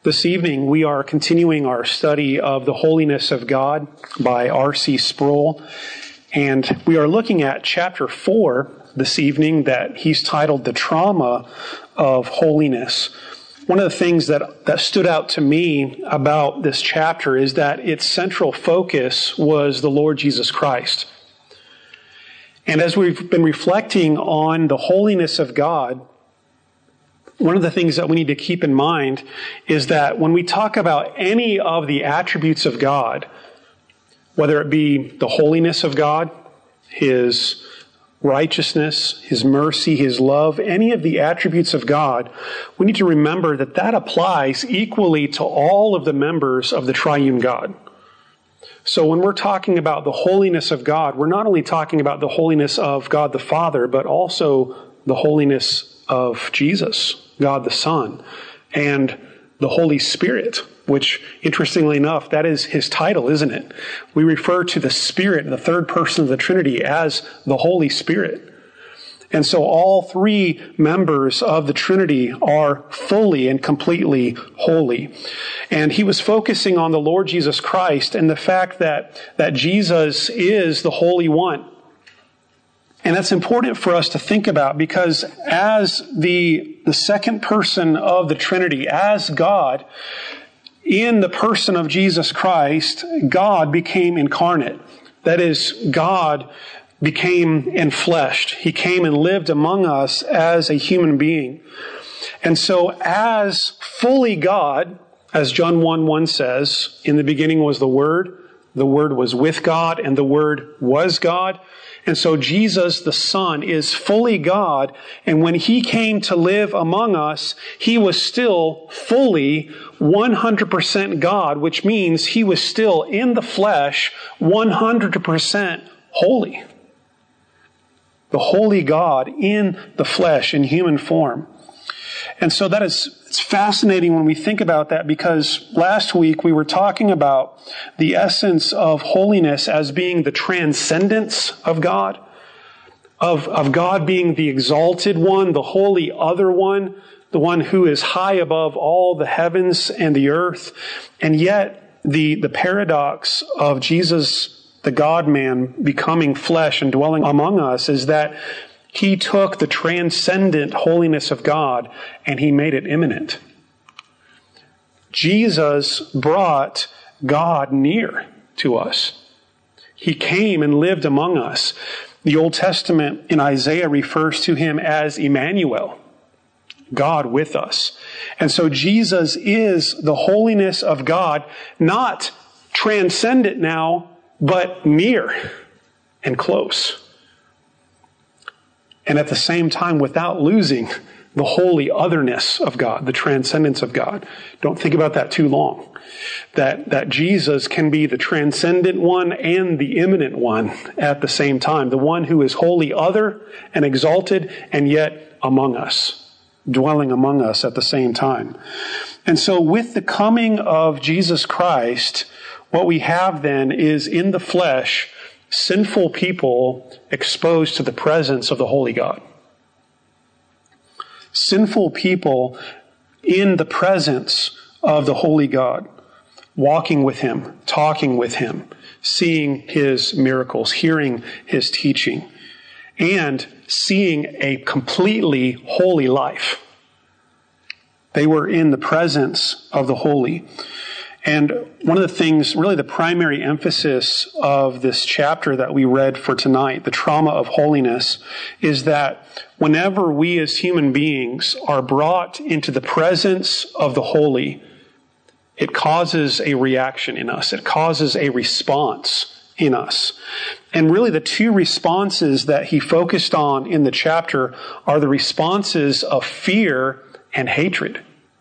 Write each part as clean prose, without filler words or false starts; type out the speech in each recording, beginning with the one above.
This evening, we are continuing our study of the Holiness of God by R.C. Sproul, and we are looking at chapter 4 this evening that he's titled The Trauma of Holiness. One of the things that stood out to me about this chapter is that its central focus was the Lord Jesus Christ. And as we've been reflecting on the holiness of God, one of the things that we need to keep in mind is that when we talk about any of the attributes of God, whether it be the holiness of God, His righteousness, His mercy, His love, any of the attributes of God, we need to remember that that applies equally to all of the members of the triune God. So when we're talking about the holiness of God, we're not only talking about the holiness of God the Father, but also the holiness of Jesus, God the Son, and the Holy Spirit, which, interestingly enough, that is His title, isn't it? We refer to the Spirit, the third person of the Trinity, as the Holy Spirit. And so all three members of the Trinity are fully and completely holy. And he was focusing on the Lord Jesus Christ and the fact that Jesus is the Holy One. And that's important for us to think about because as the second person of the Trinity, as God, in the person of Jesus Christ, God became incarnate. That is, God became enfleshed. He came and lived among us as a human being. And so as fully God, as John 1:1 says, in the beginning was the Word was with God, and the Word was God. And so Jesus, the Son, is fully God. And when He came to live among us, He was still fully 100% God, which means He was still in the flesh 100% holy. The holy God in the flesh, in human form. And so it's fascinating when we think about that because last week we were talking about the essence of holiness as being the transcendence of God, of God being the exalted one, the holy other one, the one who is high above all the heavens and the earth. And yet the paradox of Jesus, the God-man, becoming flesh and dwelling among us is that He took the transcendent holiness of God and He made it immanent. Jesus brought God near to us. He came and lived among us. The Old Testament in Isaiah refers to Him as Emmanuel, God with us. And so Jesus is the holiness of God, not transcendent now, but near and close. And at the same time, without losing the holy otherness of God, the transcendence of God. Don't think about that too long. That Jesus can be the transcendent one and the immanent one at the same time. The one who is wholly other and exalted and yet among us, dwelling among us at the same time. And so with the coming of Jesus Christ, what we have then is in the flesh, sinful people exposed to the presence of the holy God. Sinful people in the presence of the holy God, walking with Him, talking with Him, seeing His miracles, hearing His teaching, and seeing a completely holy life. They were in the presence of the holy. And one of the things, really the primary emphasis of this chapter that we read for tonight, the trauma of holiness, is that whenever we as human beings are brought into the presence of the holy, it causes a reaction in us. It causes a response in us. And really the two responses that he focused on in the chapter are the responses of fear and hatred.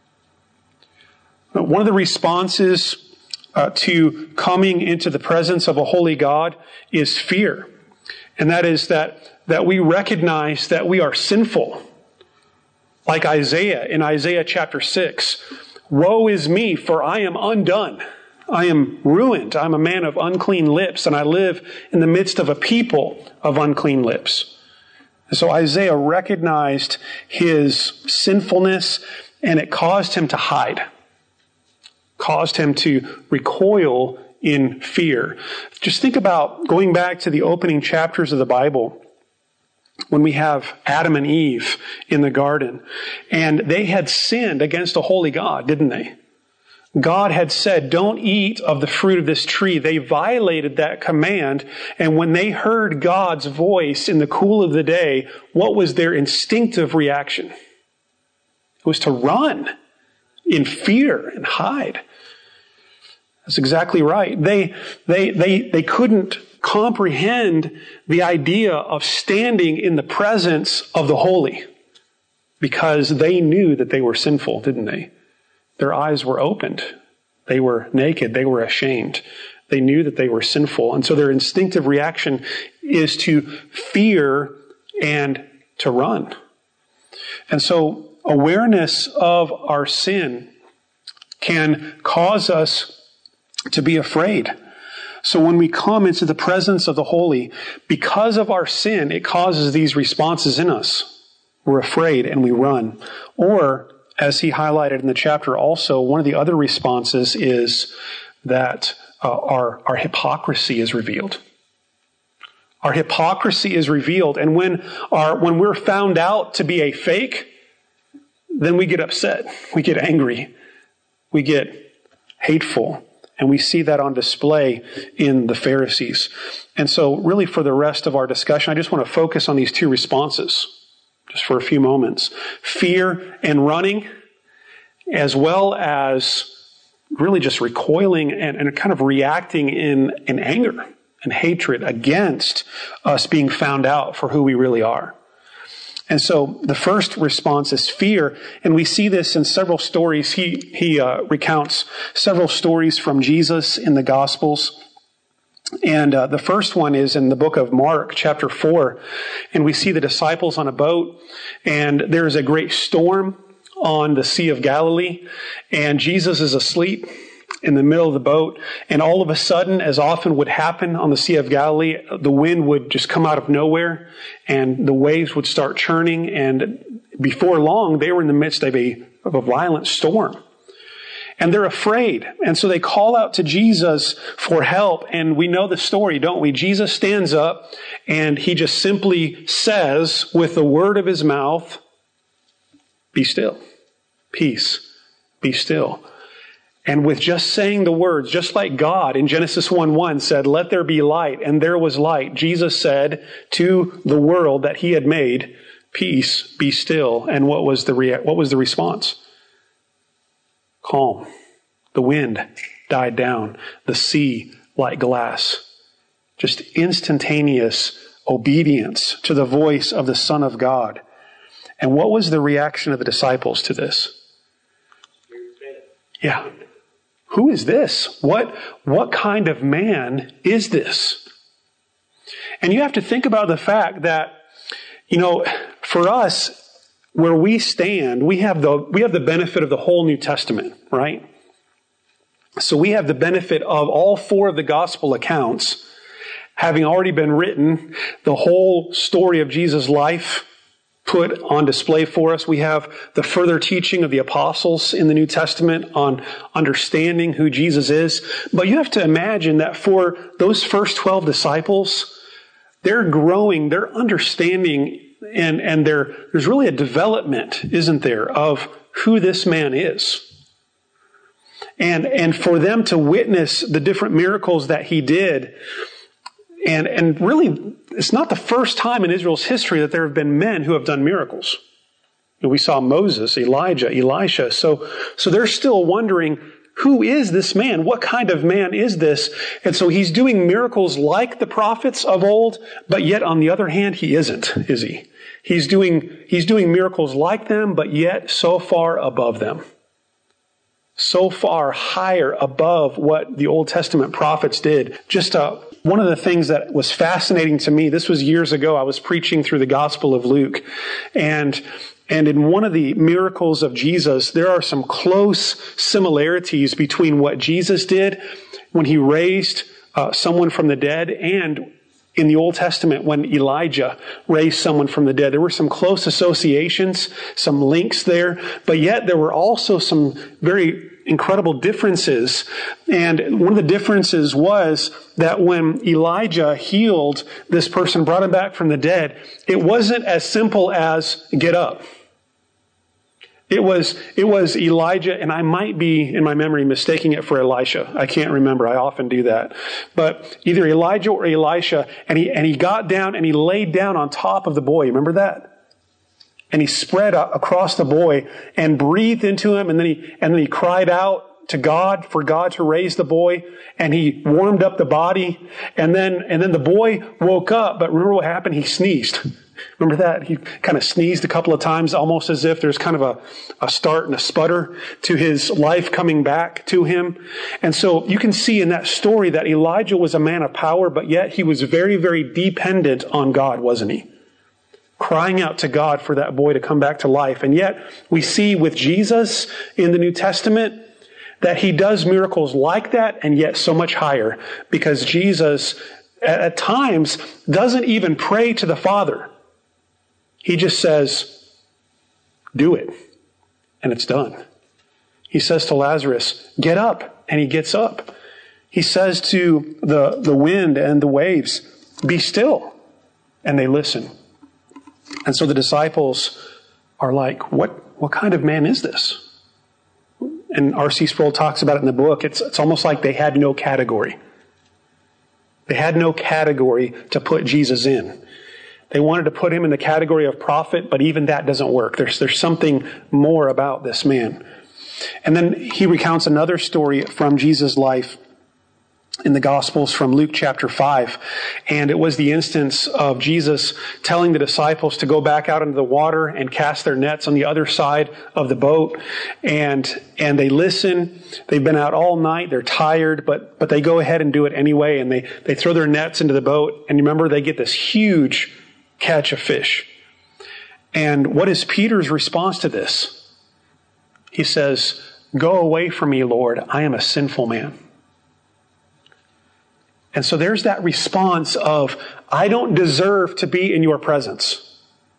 One of the responses to coming into the presence of a holy God is fear. And that is that we recognize that we are sinful. Like Isaiah in Isaiah chapter 6. Woe is me, for I am undone. I am ruined. I'm a man of unclean lips, and I live in the midst of a people of unclean lips. And so Isaiah recognized his sinfulness, and it caused him to hide. caused him to recoil in fear. Just think about going back to the opening chapters of the Bible when we have Adam and Eve in the garden, and they had sinned against a holy God, didn't they? God had said, don't eat of the fruit of this tree. They violated that command, and when they heard God's voice in the cool of the day, what was their instinctive reaction? It was to run in fear and hide. That's exactly right. They couldn't comprehend the idea of standing in the presence of the holy because they knew that they were sinful, didn't they? Their eyes were opened. They were naked. They were ashamed. They knew that they were sinful. And so their instinctive reaction is to fear and to run. And so awareness of our sin can cause us to be afraid. So when we come into the presence of the holy, because of our sin, it causes these responses in us. We're afraid and we run. Or, as he highlighted in the chapter also, one of the other responses is that our hypocrisy is revealed. Our hypocrisy is revealed. And when we're found out to be a fake, then we get upset. We get angry. We get hateful. And we see that on display in the Pharisees. And so really for the rest of our discussion, I just want to focus on these two responses just for a few moments. Fear and running, as well as really just recoiling and kind of reacting in anger and hatred against us being found out for who we really are. And so the first response is fear, and we see this in several stories. He recounts several stories from Jesus in the Gospels. And the first one is in the book of Mark, chapter 4. And we see the disciples on a boat, and there is a great storm on the Sea of Galilee, and Jesus is asleep in the middle of the boat, and all of a sudden, as often would happen on the Sea of Galilee, the wind would just come out of nowhere, and the waves would start churning, and before long, they were in the midst of a violent storm. And they're afraid, and so they call out to Jesus for help, and we know the story, don't we? Jesus stands up, and he just simply says, with the word of his mouth, "Be still. Peace. Be still." And with just saying the words, just like God in Genesis 1:1 said, "Let there be light," and there was light, Jesus said to the world that he had made, "Peace, be still." And what was the response? Calm. The wind died down. The sea like glass. Just instantaneous obedience to the voice of the Son of God. And what was the reaction of the disciples to this? Yeah. Who is this? What kind of man is this? And you have to think about the fact that, for us, where we stand, we have the benefit of the whole New Testament, right? So we have the benefit of all four of the gospel accounts having already been written, the whole story of Jesus' life put on display for us. We have the further teaching of the apostles in the New Testament on understanding who Jesus is. But you have to imagine that for those first 12 disciples, they're growing, they're understanding, and there's really a development, isn't there, of who this man is. And for them to witness the different miracles that he did, and really, it's not the first time in Israel's history that there have been men who have done miracles. We saw Moses, Elijah, Elisha. So they're still wondering, who is this man? What kind of man is this? And so he's doing miracles like the prophets of old, but yet on the other hand, he isn't, is he? He's doing miracles like them, but yet so far above them. So far higher above what the Old Testament prophets did. Just one of the things that was fascinating to me, this was years ago, I was preaching through the Gospel of Luke, and in one of the miracles of Jesus, there are some close similarities between what Jesus did when he raised someone from the dead, and in the Old Testament when Elijah raised someone from the dead. There were some close associations, some links there, but yet there were also some very incredible differences. And one of the differences was that when Elijah healed this person, brought him back from the dead, it wasn't as simple as get up. It was Elijah, and I might be, in my memory, mistaking it for Elisha. I can't remember. I often do that. But either Elijah or Elisha, and he got down and he laid down on top of the boy. Remember that? And he spread across the boy and breathed into him, and then he cried out to God for God to raise the boy, and he warmed up the body, and then the boy woke up. But remember what happened? He sneezed. Remember that? He kind of sneezed a couple of times, almost as if there's kind of a start and a sputter to his life coming back to him. And so you can see in that story that Elijah was a man of power, but yet he was very, very dependent on God, wasn't he? Crying out to God for that boy to come back to life. And yet we see with Jesus in the New Testament that he does miracles like that, and yet so much higher, because Jesus at times doesn't even pray to the Father. He just says, do it. And it's done. He says to Lazarus, get up. And he gets up. He says to the wind and the waves, be still. And they listen. And so the disciples are like, what kind of man is this? And R.C. Sproul talks about it in the book. It's almost like they had no category. They had no category to put Jesus in. They wanted to put him in the category of prophet, but even that doesn't work. There's something more about this man. And then he recounts another story from Jesus' life in the Gospels from Luke chapter 5. And it was the instance of Jesus telling the disciples to go back out into the water and cast their nets on the other side of the boat. And they listen. They've been out all night. They're tired, but they go ahead and do it anyway. And they throw their nets into the boat. And remember, they get this huge catch of fish. And what is Peter's response to this? He says, go away from me, Lord. I am a sinful man. And so there's that response of, I don't deserve to be in your presence.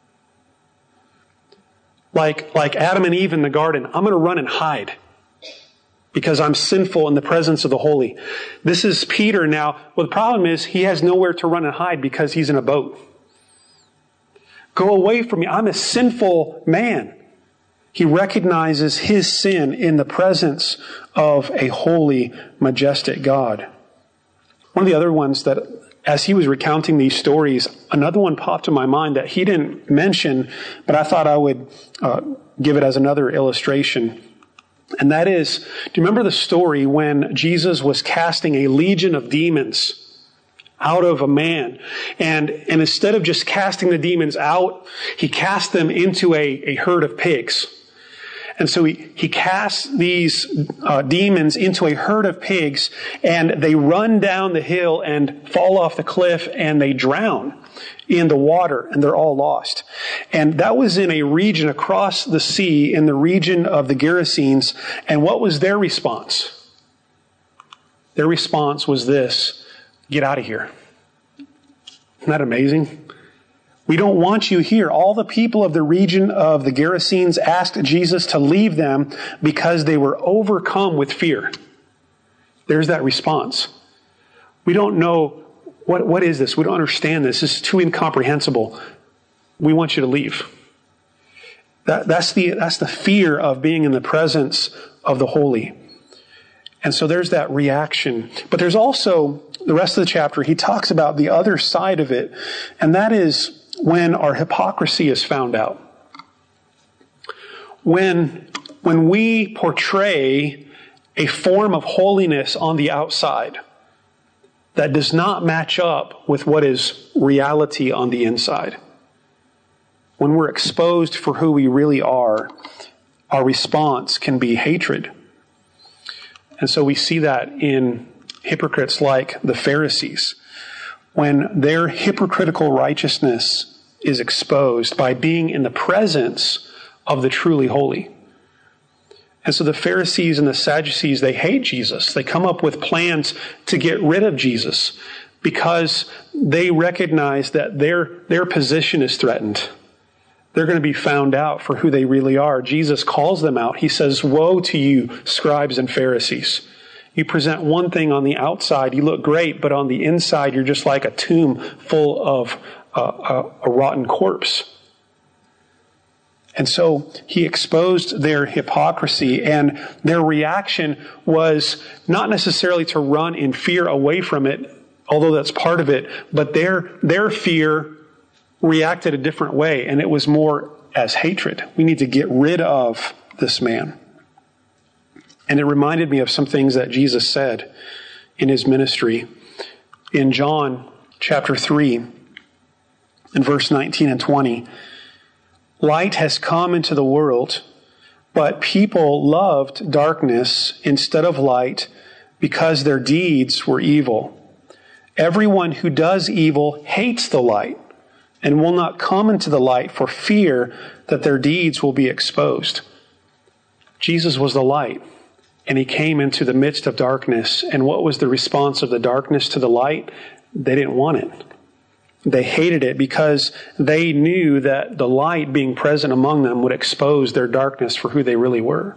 Like Adam and Eve in the garden, I'm going to run and hide because I'm sinful in the presence of the holy. This is Peter now. Well, the problem is he has nowhere to run and hide because he's in a boat. Go away from me. I'm a sinful man. He recognizes his sin in the presence of a holy, majestic God. One of the other ones that, as he was recounting these stories, another one popped in my mind that he didn't mention, but I thought I would give it as another illustration. And that is, do you remember the story when Jesus was casting a legion of demons out of a man? And instead of just casting the demons out, he cast them into a herd of pigs. And so he casts these demons into a herd of pigs, and they run down the hill and fall off the cliff, and they drown in the water, and they're all lost. And that was in a region across the sea, in the region of the Gerasenes. And what was their response? Their response was this: get out of here. Isn't that amazing? We don't want you here. All the people of the region of the Gerasenes asked Jesus to leave them because they were overcome with fear. There's that response. We don't know, what is this? We don't understand this. This is too incomprehensible. We want you to leave. That's the fear of being in the presence of the holy. And so there's that reaction. But there's also, the rest of the chapter, he talks about the other side of it, and that is when our hypocrisy is found out. When we portray a form of holiness on the outside that does not match up with what is reality on the inside. When we're exposed for who we really are, our response can be hatred. And so we see that in hypocrites like the Pharisees, when their hypocritical righteousness is exposed by being in the presence of the truly holy. And so the Pharisees and the Sadducees, they hate Jesus. They come up with plans to get rid of Jesus because they recognize that their position is threatened. They're going to be found out for who they really are. Jesus calls them out. He says, "Woe to you, scribes and Pharisees. You present one thing on the outside, you look great, but on the inside you're just like a tomb full of a rotten corpse." And so he exposed their hypocrisy, and their reaction was not necessarily to run in fear away from it, although that's part of it, but their fear reacted a different way, and it was more as hatred. We need to get rid of this man. And it reminded me of some things that Jesus said in his ministry. In John chapter 3, in verse 19 and 20, "Light has come into the world, but people loved darkness instead of light because their deeds were evil. Everyone who does evil hates the light and will not come into the light for fear that their deeds will be exposed." Jesus was the light, and he came into the midst of darkness. And what was the response of the darkness to the light? They didn't want it. They hated it because they knew that the light being present among them would expose their darkness for who they really were.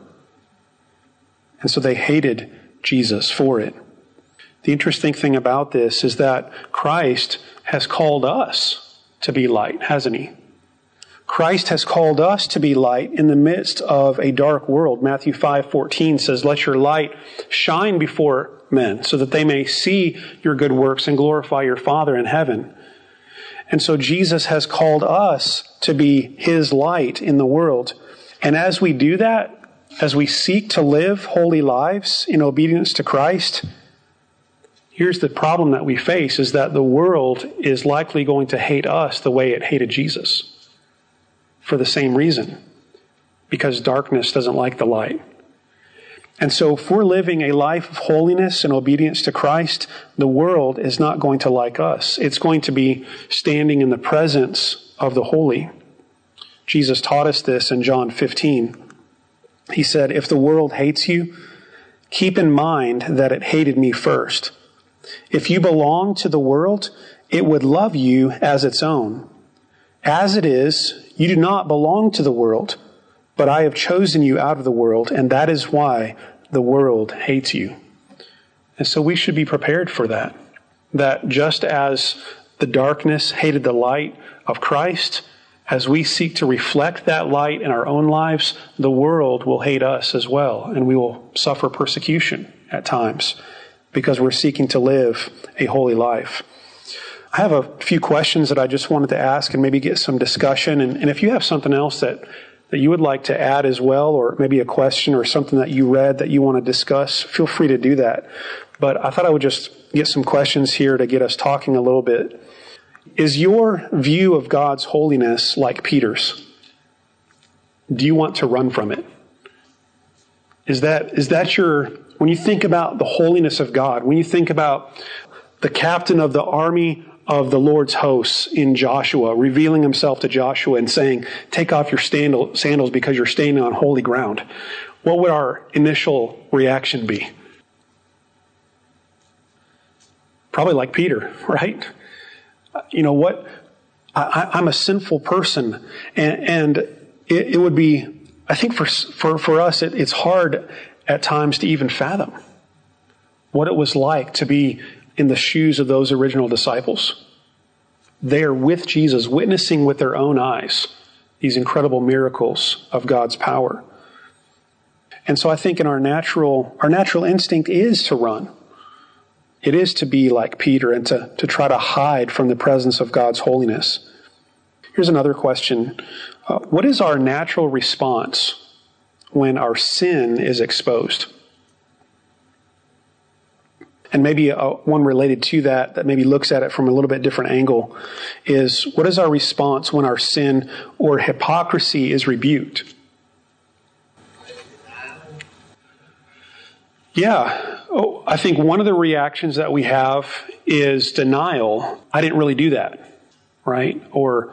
And so they hated Jesus for it. The interesting thing about this is that Christ has called us to be light, hasn't he? Christ has called us to be light in the midst of a dark world. Matthew 5:14 says, "Let your light shine before men so that they may see your good works and glorify your Father in heaven." And so Jesus has called us to be his light in the world. And as we do that, as we seek to live holy lives in obedience to Christ, here's the problem that we face, is that the world is likely going to hate us the way it hated Jesus. For the same reason. Because darkness doesn't like the light. And so if we're living a life of holiness and obedience to Christ, the world is not going to like us. It's going to be standing in the presence of the holy. Jesus taught us this in John 15. He said, "If the world hates you, keep in mind that it hated me first. If you belong to the world, it would love you as its own. As it is, you do not belong to the world, but I have chosen you out of the world, and that is why the world hates you." And so we should be prepared for that. That just as the darkness hated the light of Christ, as we seek to reflect that light in our own lives, the world will hate us as well, and we will suffer persecution at times because we're seeking to live a holy life. I have a few questions that I just wanted to ask and maybe get some discussion. And if you have something else that you would like to add as well, or maybe a question or something that you read that you want to discuss, feel free to do that. But I thought I would just get some questions here to get us talking a little bit. Is your view of God's holiness like Peter's? Do you want to run from it? Is that your, when you think about the holiness of God, when you think about the captain of the army of the Lord's hosts in Joshua, revealing himself to Joshua and saying, "Take off your sandals because you're standing on holy ground," what would our initial reaction be? Probably like Peter, right? You know what? I'm a sinful person, and it would be, I think for us, it's hard at times to even fathom what it was like to be in the shoes of those original disciples. They are with Jesus, witnessing with their own eyes these incredible miracles of God's power. And so I think in our natural instinct is to run. It is to be like Peter and to try to hide from the presence of God's holiness. Here's another question. What is our natural response when our sin is exposed? And maybe one related to that maybe looks at it from a little bit different angle is, what is our response when our sin or hypocrisy is rebuked? Yeah. Oh, I think one of the reactions that we have is denial. I didn't really do that, right? Or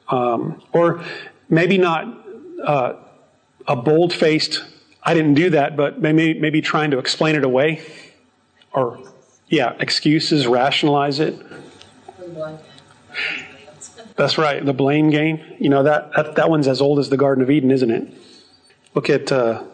maybe not a bold-faced, I didn't do that, but maybe trying to explain it away. Or, excuses, rationalize it. That's right. The blame game. You know, that one's as old as the Garden of Eden, isn't it? Look at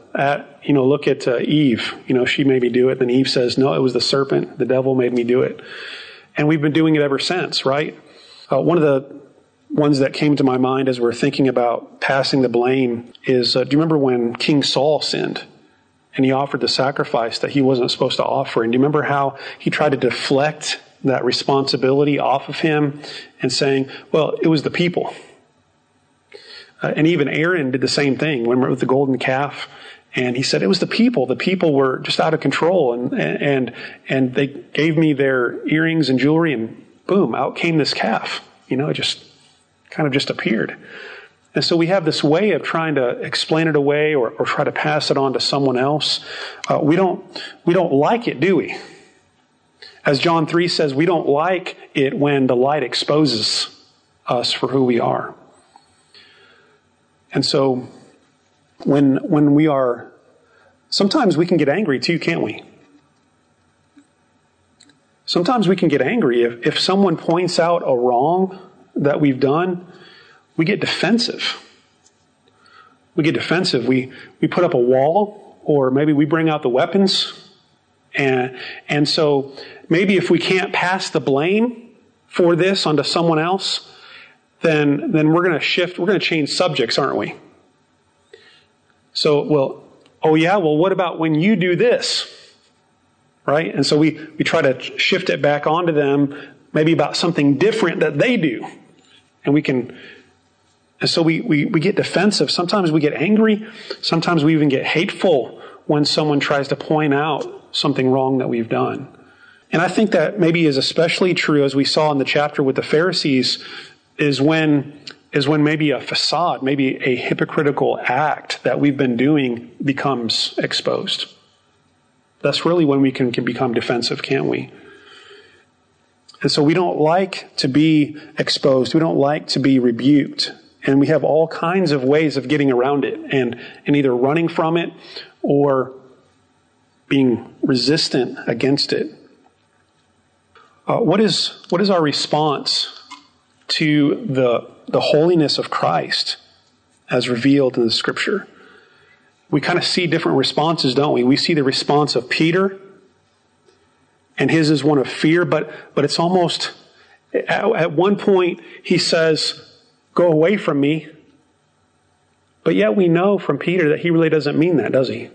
Eve. You know, she made me do it. Then Eve says, no, it was the serpent. The devil made me do it. And we've been doing it ever since, right? One of the ones that came to my mind as we're thinking about passing the blame is, do you remember when King Saul sinned? And he offered the sacrifice that he wasn't supposed to offer. And do you remember how he tried to deflect that responsibility off of him and saying, well, it was the people. And even Aaron did the same thing with the golden calf. And he said, it was the people. The people were just out of control. And they gave me their earrings and jewelry, and boom, out came this calf. You know, it just kind of just appeared. And so we have this way of trying to explain it away or try to pass it on to someone else. We don't like it, do we? As John 3 says, we don't like it when the light exposes us for who we are. And so when we are, sometimes we can get angry too, can't we? Sometimes we can get angry if someone points out a wrong that we've done. We get defensive. We put up a wall, or maybe we bring out the weapons. And so maybe if we can't pass the blame for this onto someone else, then we're going to change subjects, aren't we? So, what about when you do this? Right? And so we try to shift it back onto them, maybe about something different that they do. And so we get defensive. Sometimes we get angry. Sometimes we even get hateful when someone tries to point out something wrong that we've done. And I think that maybe is especially true, as we saw in the chapter with the Pharisees, is when maybe a facade, maybe a hypocritical act that we've been doing becomes exposed. That's really when we can become defensive, can't we? And so we don't like to be exposed. We don't like to be rebuked. And we have all kinds of ways of getting around it and either running from it or being resistant against it. What is our response to the holiness of Christ as revealed in the Scripture? We kind of see different responses, don't we? We see the response of Peter, and his is one of fear, but it's almost, at one point he says, go away from me. But yet we know from Peter that he really doesn't mean that, does he?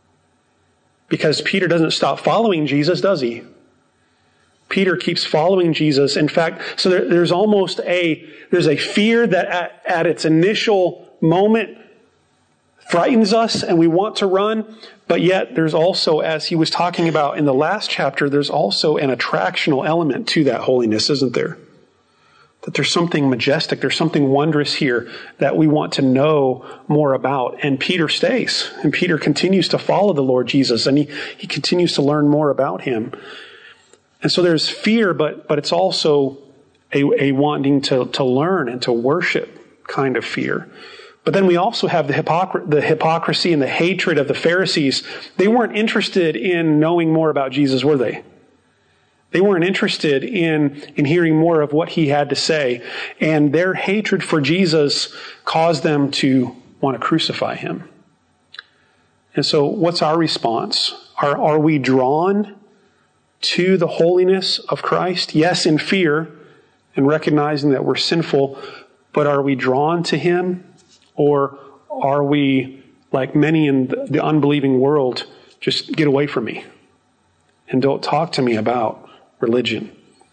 Because Peter doesn't stop following Jesus, does he? Peter keeps following Jesus. In fact, so there's almost there's a fear that at its initial moment frightens us and we want to run. But yet there's also, as he was talking about in the last chapter, there's also an attractional element to that holiness, isn't there? That there's something majestic, there's something wondrous here that we want to know more about. And Peter stays. And Peter continues to follow the Lord Jesus. And he continues to learn more about him. And so there's fear, but it's also a wanting to learn and to worship kind of fear. But then we also have the hypocrisy and the hatred of the Pharisees. They weren't interested in knowing more about Jesus, were they? They weren't interested in hearing more of what he had to say. And their hatred for Jesus caused them to want to crucify him. And so what's our response? Are we drawn to the holiness of Christ? Yes, in fear and recognizing that we're sinful, but are we drawn to him? Or are we, like many in the unbelieving world, just get away from me and don't talk to me about religion?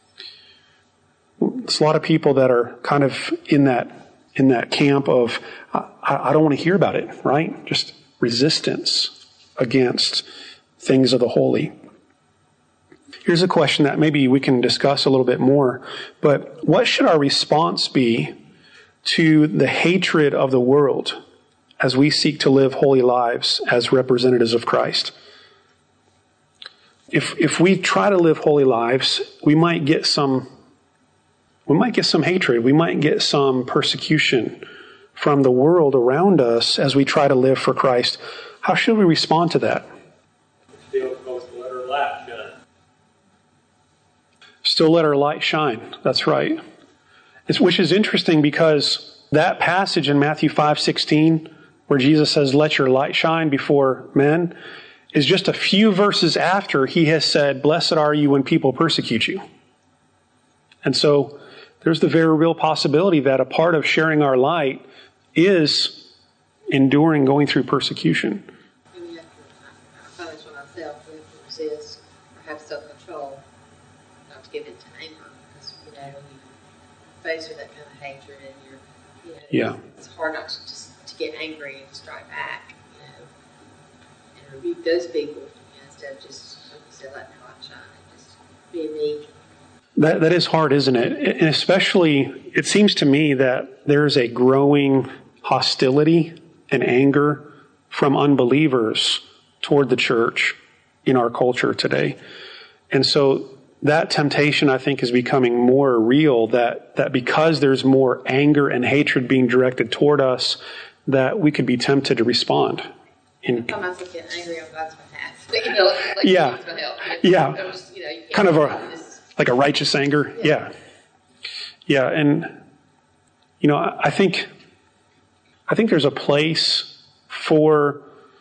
There's a lot of people that are kind of in that camp of, I don't want to hear about it, right? Just resistance against things of the holy. Here's a question that maybe we can discuss a little bit more, but what should our response be to the hatred of the world as we seek to live holy lives as representatives of Christ? If we try to live holy lives, we might get some hatred. We might get some persecution from the world around us as we try to live for Christ. How should we respond to that? Still let our light shine. That's right. Which is interesting because that passage in Matthew 5:16, where Jesus says, "Let your light shine before men," is just a few verses after he has said, "Blessed are you when people persecute you." And so there's the very real possibility that a part of sharing our light is enduring going through persecution. And we have to punish on ourselves. We have to resist or have self-control, not to give in to anger. Because, when you face with that kind of hatred and it's hard not to just to get angry and strike back, and rebuke those people, instead of just, like you said, letting your light shine and just being meek. That is hard, isn't it? And especially, it seems to me that there's a growing hostility and anger from unbelievers toward the church in our culture today. And so that temptation, I think, is becoming more real, that because there's more anger and hatred being directed toward us, that we could be tempted to respond. Sometimes I get angry on God's behalf. Kind of like a righteous anger. Yeah. And, I think there's a place for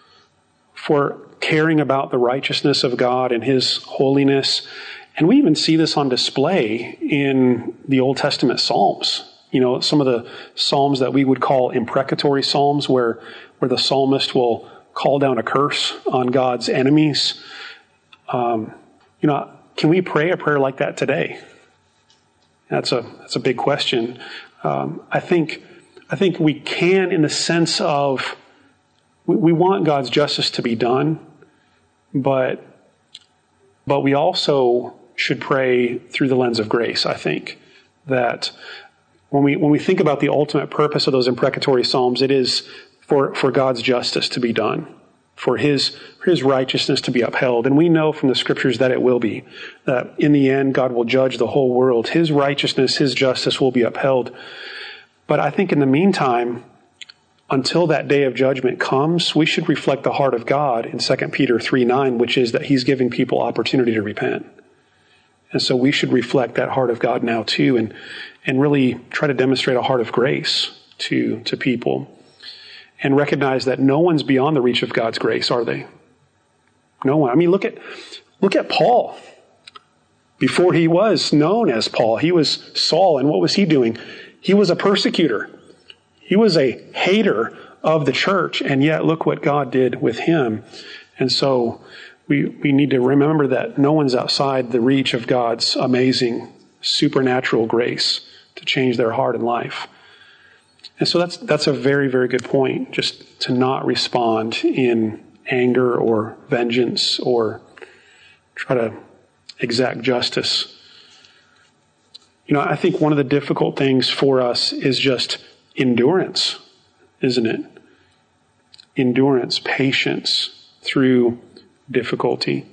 caring about the righteousness of God and His holiness. And we even see this on display in the Old Testament Psalms. Some of the Psalms that we would call imprecatory Psalms, where the psalmist will call down a curse on God's enemies. Can we pray a prayer like that today? That's a big question. I think we can, in the sense of we want God's justice to be done, but we also should pray through the lens of grace. I think that when we think about the ultimate purpose of those imprecatory Psalms, it is for God's justice to be done, for His righteousness to be upheld. And we know from the Scriptures that it will be, that in the end, God will judge the whole world. His righteousness, His justice will be upheld. But I think in the meantime, until that day of judgment comes, we should reflect the heart of God in 2 Peter 3:9, which is that He's giving people opportunity to repent. And so we should reflect that heart of God now too, and really try to demonstrate a heart of grace to people. And recognize that no one's beyond the reach of God's grace, are they? No one. I mean, look at Paul. Before he was known as Paul, he was Saul, and what was he doing? He was a persecutor. He was a hater of the church, and yet look what God did with him. And so we need to remember that no one's outside the reach of God's amazing supernatural grace to change their heart and life. And so that's a very, very good point, just to not respond in anger or vengeance or try to exact justice. I think one of the difficult things for us is just endurance, isn't it? Endurance, patience through difficulty.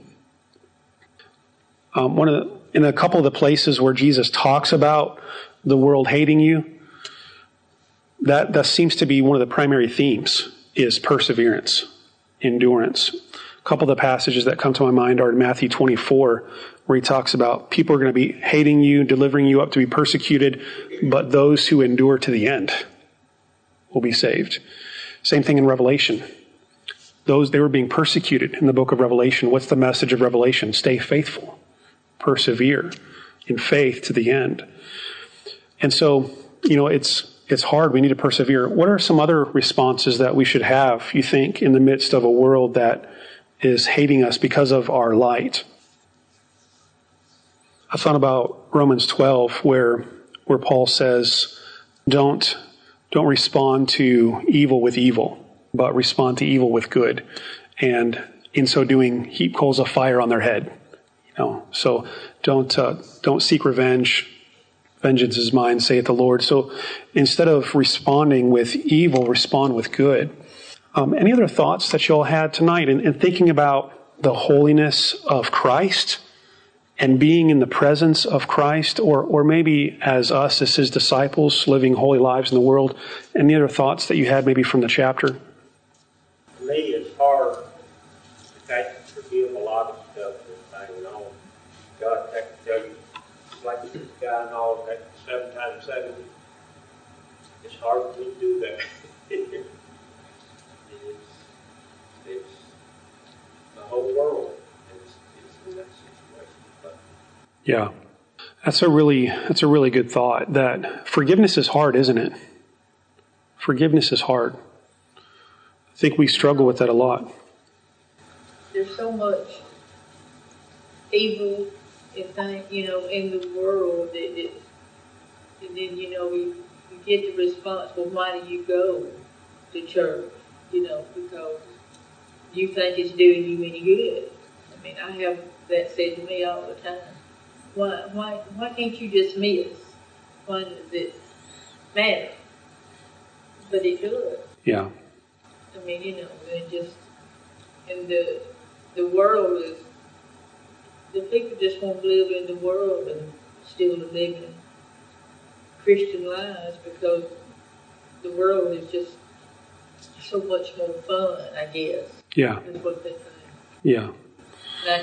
In a couple of the places where Jesus talks about the world hating you, that seems to be one of the primary themes, is perseverance, endurance. A couple of the passages that come to my mind are in Matthew 24, where he talks about people are going to be hating you, delivering you up to be persecuted, but those who endure to the end will be saved. Same thing in Revelation. They were being persecuted in the book of Revelation. What's the message of Revelation? Stay faithful. Persevere in faith to the end. And so, it's hard. We need to persevere. What are some other responses that we should have, you think, in the midst of a world that is hating us because of our light? I thought about Romans 12, where Paul says, don't respond to evil with evil, but respond to evil with good. And in so doing, heap coals of fire on their head. So don't seek revenge. Vengeance is mine, saith the Lord. So instead of responding with evil, respond with good. Any other thoughts that you all had tonight in thinking about the holiness of Christ and being in the presence of Christ, or maybe as us, as His disciples, living holy lives in the world? Any other thoughts that you had maybe from the chapter? For me, it's hard to forgive a lot of stuff that's going on. God, I can tell you like the guy and all that 7 times 70. It's hard for me to do that. it's the whole world. It's in that situation. But Yeah. That's a really good thought, that forgiveness is hard, isn't it? Forgiveness is hard. I think we struggle with that a lot. There's so much evil and things, in the world and then, you get the response, well, why do you go to church? Because you think it's doing you any good. I mean, I have that said to me all the time. Why can't you just miss? Why does it matter? But it does. Yeah. I mean, and the world is, the people just won't live in the world and still living Christian lives because the world is just so much more fun, I guess. Yeah. That's what they think. Yeah. Now,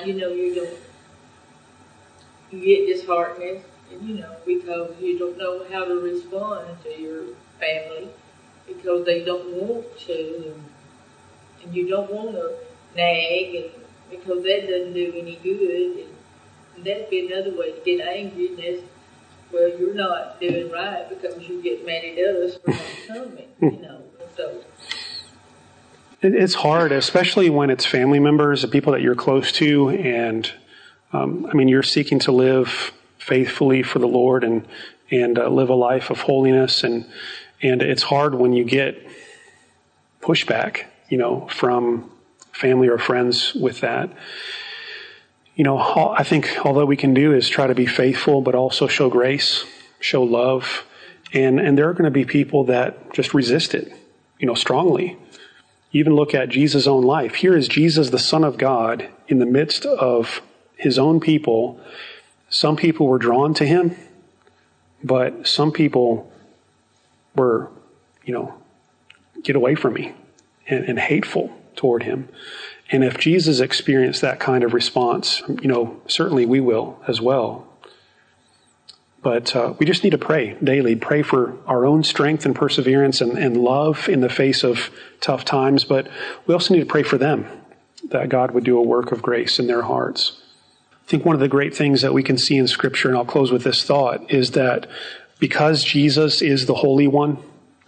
you get disheartened, because you don't know how to respond to your family because they don't want to, and you don't want to nag, and because that doesn't do any good, and that'd be another way to get angry, and that's, well, you're not doing right because you get mad at us for not coming, so. It's hard, especially when it's family members, the people that you're close to, and you're seeking to live faithfully for the Lord and live a life of holiness, and it's hard when you get pushback, from family or friends with that. I think all that we can do is try to be faithful, but also show grace, show love, and there are going to be people that just resist it, strongly. You even look at Jesus' own life. Here is Jesus, the Son of God, in the midst of his own people. Some people were drawn to him, but some people were, get away from me and hateful toward him. And if Jesus experienced that kind of response, certainly we will as well. But we just need to pray daily, pray for our own strength and perseverance and love in the face of tough times. But we also need to pray for them, that God would do a work of grace in their hearts. I think one of the great things that we can see in Scripture, and I'll close with this thought, is that because Jesus is the Holy One,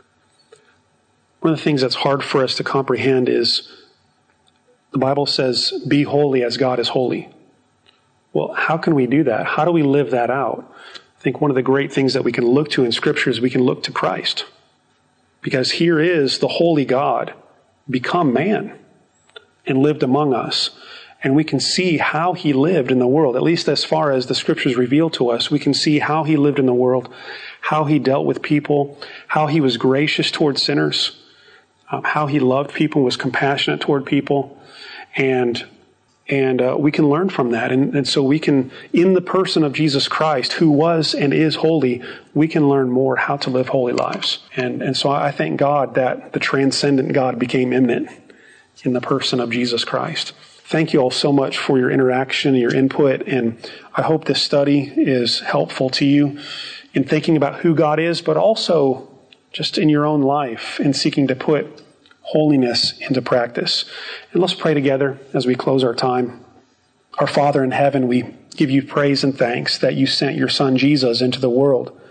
one of the things that's hard for us to comprehend is the Bible says, be holy as God is holy. Well, how can we do that? How do we live that out? I think one of the great things that we can look to in Scripture is we can look to Christ. Because here is the holy God become man and lived among us. And we can see how he lived in the world, at least as far as the Scriptures reveal to us. We can see how he lived in the world, how he dealt with people, how he was gracious toward sinners, how he loved people and was compassionate toward people. And we can learn from that. And so we can, in the person of Jesus Christ, who was and is holy, we can learn more how to live holy lives. And so I thank God that the transcendent God became immanent in the person of Jesus Christ. Thank you all so much for your interaction and your input. And I hope this study is helpful to you in thinking about who God is, but also just in your own life in seeking to put holiness into practice. And let's pray together as we close our time. Our Father in heaven, we give you praise and thanks that you sent your Son Jesus into the world,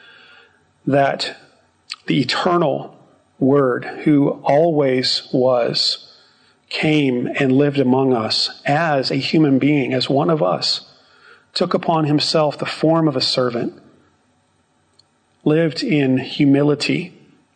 that the eternal Word, who always was, came and lived among us as a human being, as one of us, took upon himself the form of a servant, lived in humility,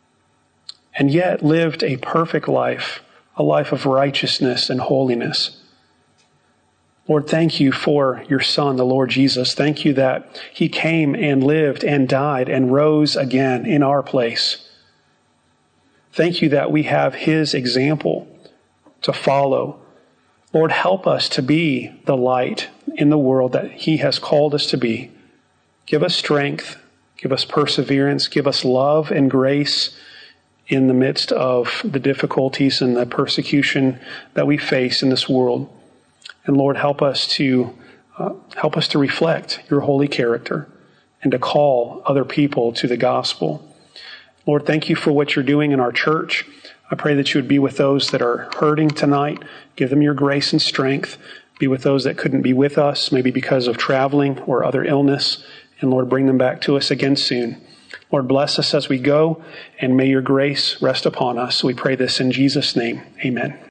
and yet lived a perfect life, a life of righteousness and holiness. Lord, thank you for your Son, the Lord Jesus. Thank you that he came and lived and died and rose again in our place. Thank you that we have his example to follow. Lord, help us to be the light in the world that he has called us to be. Give us strength, give us perseverance, give us love and grace in the midst of the difficulties and the persecution that we face in this world. And Lord, help us to help us to reflect your holy character and to call other people to the gospel. Lord, thank you for what you're doing in our church. I pray that you would be with those that are hurting tonight. Give them your grace and strength. Be with those that couldn't be with us, maybe because of traveling or other illness. And Lord, bring them back to us again soon. Lord, bless us as we go, and may your grace rest upon us. We pray this in Jesus' name. Amen.